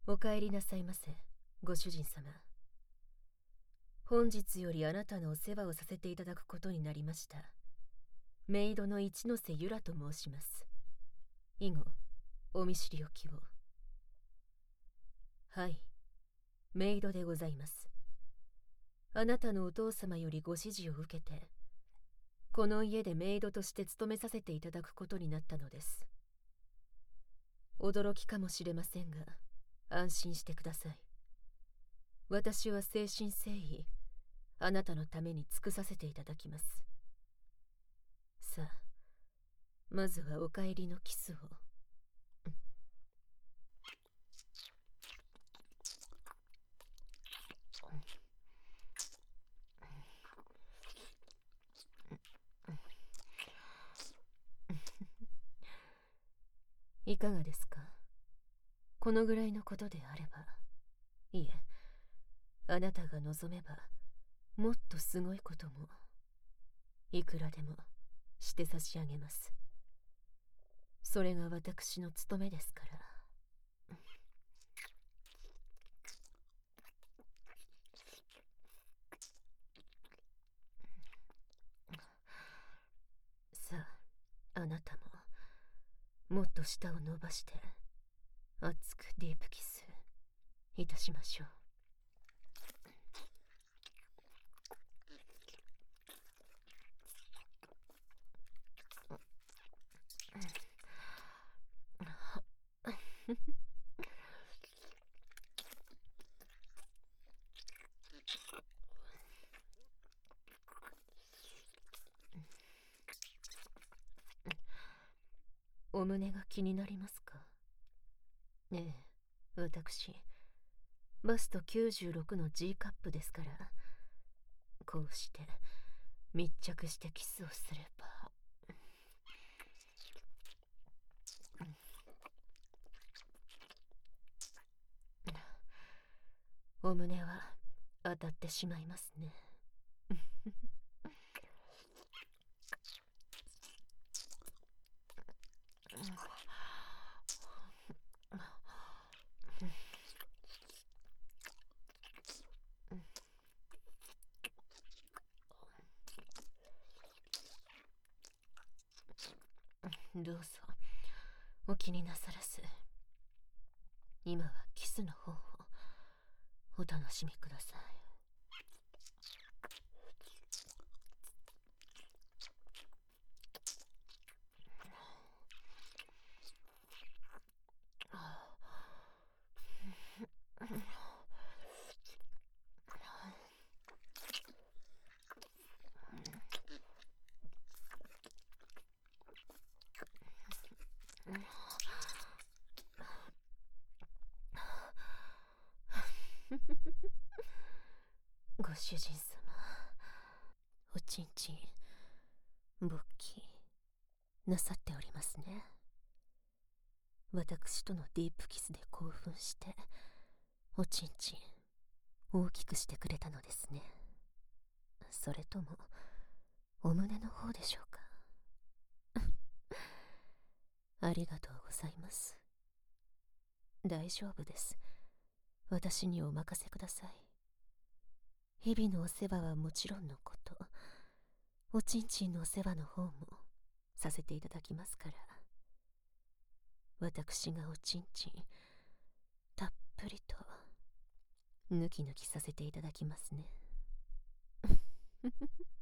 お帰りなさいませ、ご主人様。本日よりあなたのお世話をさせていただくことになりました。メイドの一ノ瀬ゆらと申します。以後、お見知りおきを。はい、メイドでございます。あなたのお父様よりご指示を受けて、この家でメイドとして勤めさせていただくことになったのです。驚きかもしれませんが、安心してください。私は誠心誠意、あなたのために尽くさせていただきます。さあ、まずはお帰りのキスを。いかがですか？このぐらいのことであれば、いえ、あなたが望めば、もっとすごいことも、いくらでもして差し上げます。それが私の務めですから。さあ、あなたも、もっと舌を伸ばして、熱くディープキスいたしましょう。お胸が気になりますか？ええ、私、バスト96の G カップですから、こうして密着してキスをすれば。お胸は当たってしまいますね。どうぞお気になさらず、今はキスの方をお楽しみください。ご主人様、おちんちん勃起なさっておりますね。私とのディープキスで興奮しておちんちん大きくしてくれたのですね。それともお胸の方でしょうか？ありがとうございます。大丈夫です。私にお任せください。日々のお世話はもちろんのこと、おちんちんのお世話の方もさせていただきますから。私がおちんちんたっぷりとぬきぬきさせていただきますね。